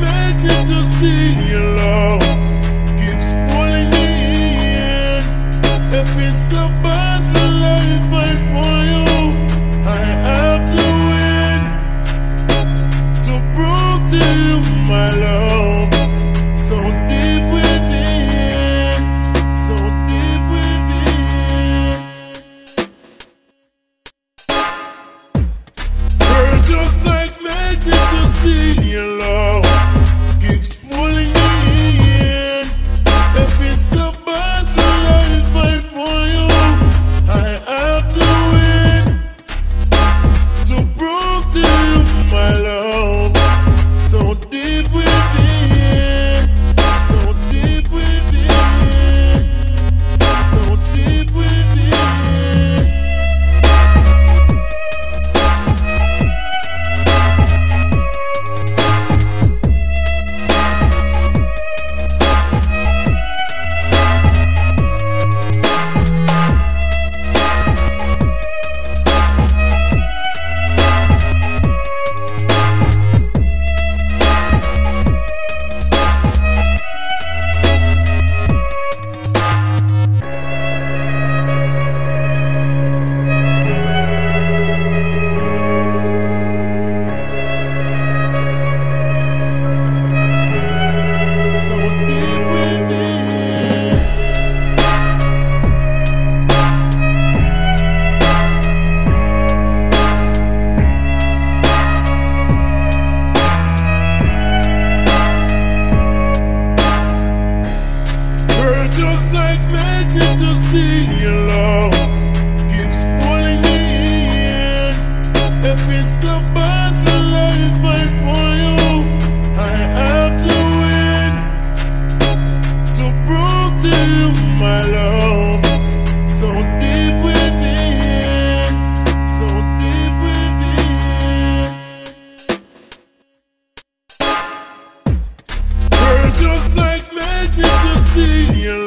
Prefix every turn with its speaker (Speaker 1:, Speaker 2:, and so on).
Speaker 1: magnet to see your love keeps pulling me in. If it's about the life I for you, I have to win to prove to you my love. So deep within, so deep within. We're just like magnet to see your love keeps pulling me in. If it's about the life I for you, I have to win to prove to you my love. So deep within, so deep within, so deep within. Just like magnet to see your love keeps pulling me in. If it's about the life I for you, I have to win to prove to you my love. So deep within, so deep within. We're just like magnet to see your love.